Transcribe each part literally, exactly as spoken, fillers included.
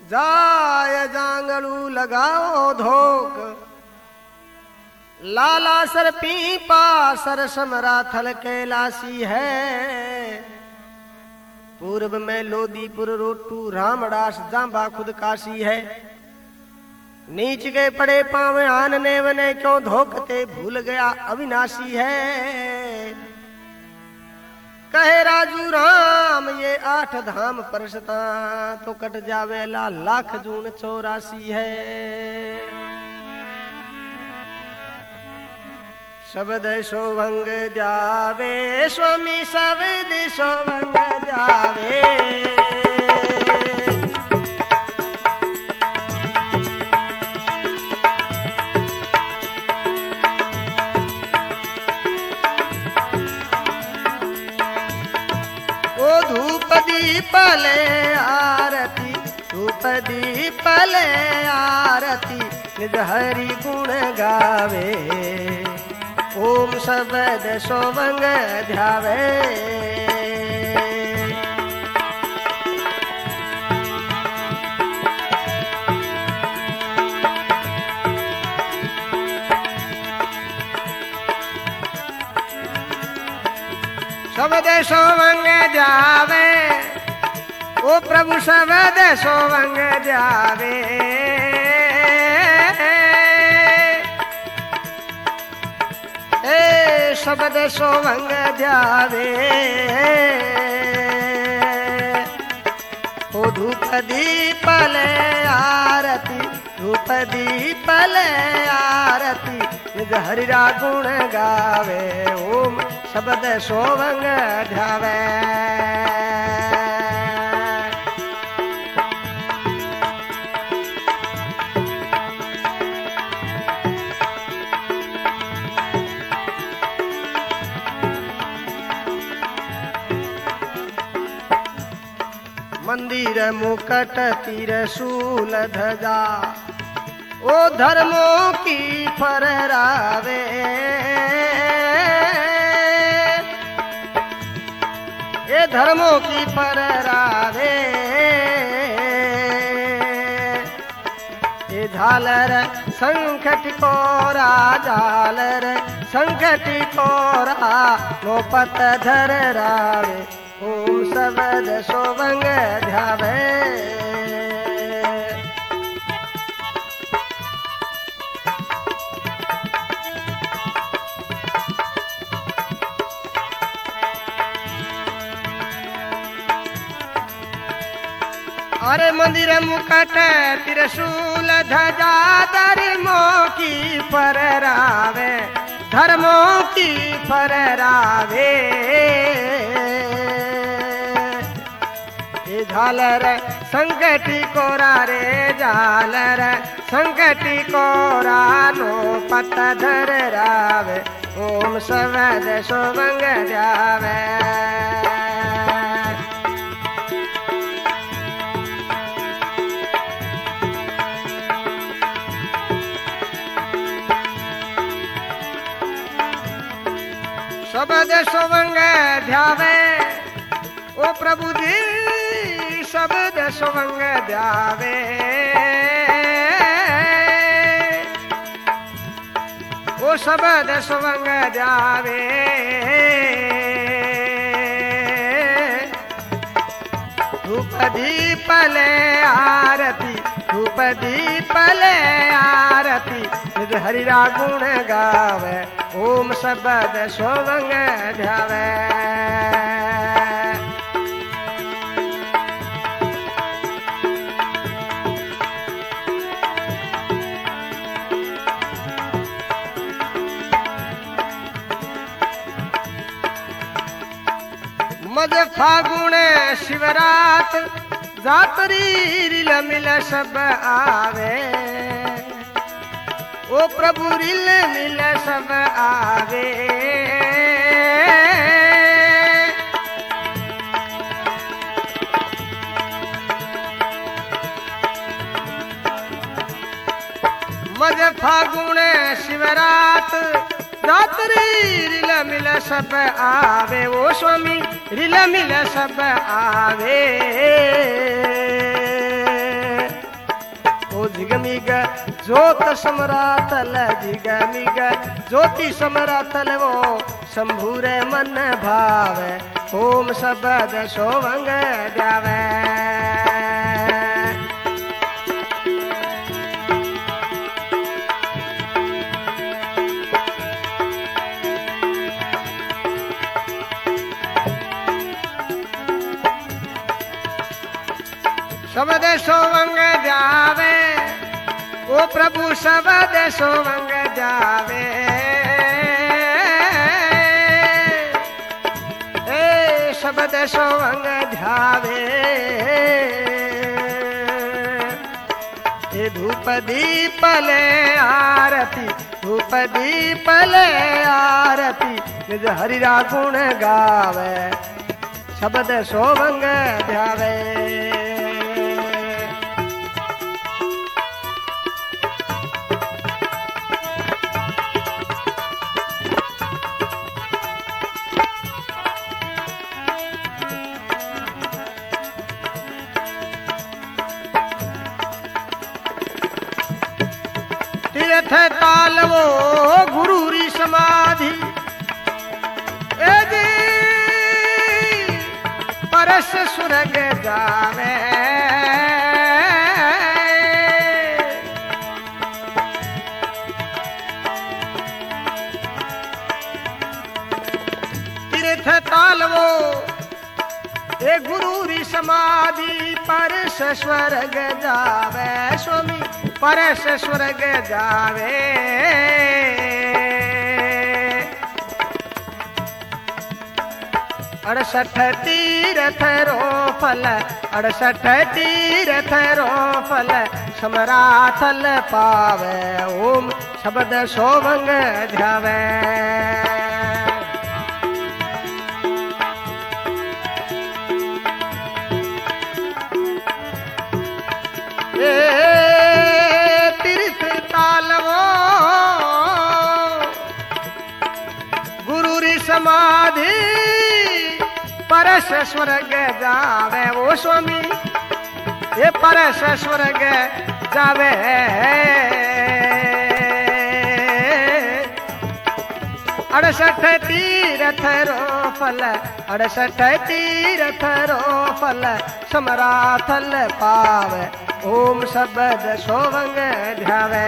जाय जांगड़ू लगाओ धोक, लाला सर पीपा सर समरा थल कैलासी है। पूर्व में लोदीपुर रोटू रामदास जांबा खुद काशी है। नीच के पड़े पावे आनने वने क्यों धोखते भूल गया अविनाशी है। कहे राजू राम ये आठ धाम परसता तो कट जावेला लाख जून चौरासी है। शब्द सोवंग जावे स्वामी शब्द सोवंग जावे। ओ धूप दीपले आरती, धूप दीपले आरती, निज हरि गुण गावे। ओम शब्द सोवंग ध्यावे। शब्द सोवंग जावे, ओ प्रभु शब्द सोवंग जावे। ए शब्द सोवंग जावे। ओ धूप दीपले आरती, धूप दीपले आरती, निज हरिरा गुण गावे। ओम शब्द सोवंग ध्यावे। मंदिर मुकट त्रिशूल ध्वजा, ओ धर्मों की फहरावे। ये धर्मों की फहरावे। ये झालर शंख टिकोरा, झालर शंख टिकोरा, नौपत धर रावे। ओम शब्द सोवंग ध्यावे। अरे मंदिर मुकट त्रिशूल ध्वजा, धर्मों की फहरावे, धर्मों की फहरावे। झालर संकटी कोरा रे, झालर संकटी कोरा, नो पत धर रावे। ओम शब्द सोवंग जावे। शब्द सोवंग ध्यावे। ओ प्रभु जी शब्द सोवंग ध्यावे। ओ शब्द सोवंग ध्यावे। धूप दीपले आरती, धूप दीपले आरती, निज हरिरा गुण गावे। ओम शब्द सोवंग ध्यावे। मद फागुण शिवरात, जातरी रिल मिल सब आवे। ओ प्रभु रिल मिल सब आवे। मद फागुण शिवरात, रात्रि रिल मिल सब आवे। ओ स्वामी रिल मिल सब आवे। ज्योत समरातल जिग मिग ज्योति समरातल वो शंभूरे मन भावे ओम शब्द सोवंग जावे शब्द सोवंग जावे ओ प्रभु शब्द सोवंग जावे ए शब्द सोवंग जावे ए धूप दीप ले आरती धूप दीप ले आरती निज हरि रा गुण गावे शब्द सोवंग जावे तीर्थ ताल वो गुरु री समाधि ए जी परस सुरग जावे तीर्थ ताल वो ए गुरु री समाधि परस स्वर्ग जावे स्वामी परस स्वर्ग जावे अड़सठ तीरथ रो फल अड़सठ तीरथ रो फल समराथल पावे ओम शब्द सोवंग जावे समाधि परस स्वर्ग जावे वो स्वामी ये परस स्वर्ग जावे अड़सठ तीरथ रो फल अड़सठ तीरथ रो फल समराथल पावे ओम शब्द सोवंग जावे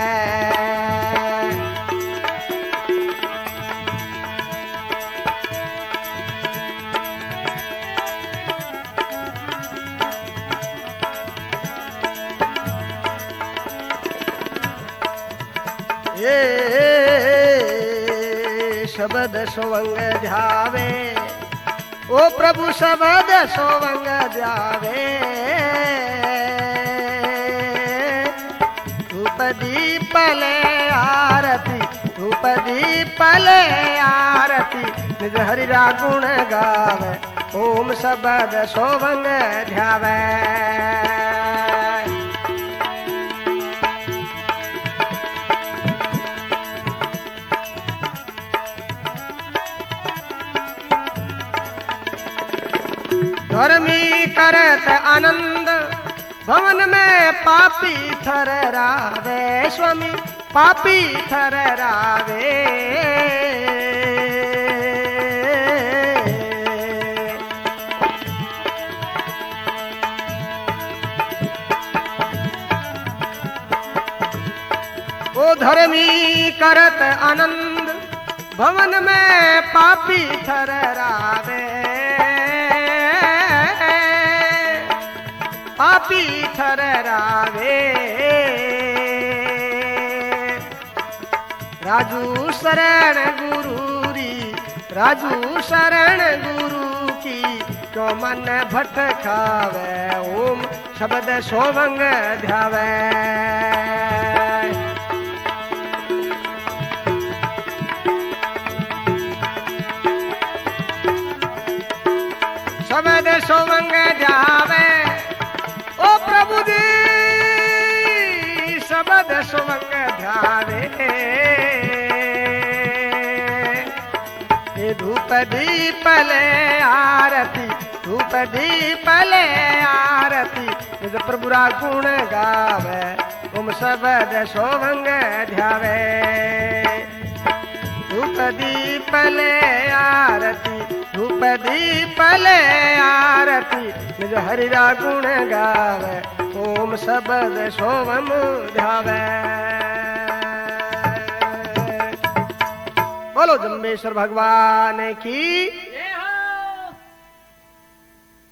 शब्द सोवंग जावे ओ प्रभु शब्द सोवंग जावे धूप दीप ले आरती धूप दीप ले आरती निज हरि रा गुण गावे ओम शब्द सोवंग जावे धर्मी करत आनंद भवन में पापी ठहरावे स्वामी पापी ठहरावे ओ धर्मी करत आनंद भवन में पापी ठहरावे पापी ठहरावे राजू शरण गुरु री राजू शरण गुरु की जो मन भटकावे ओम शब्द सोवंग ध्यावे शब्द सोवंग ध्यावे ओ प्रभु जी शब्द सोवंग ध्यावे ये धूप दीप ले आरती धूप दीप ले आरती प्रभु रा गुण गावे ओम सबद सोभंग ध्यावे धूप दीप ले आरती धूप दीप ले आरती निज हरि रा गुण गावे ओम सबद सोभम ध्यावे। बोलो जम्बेश्वर भगवान की।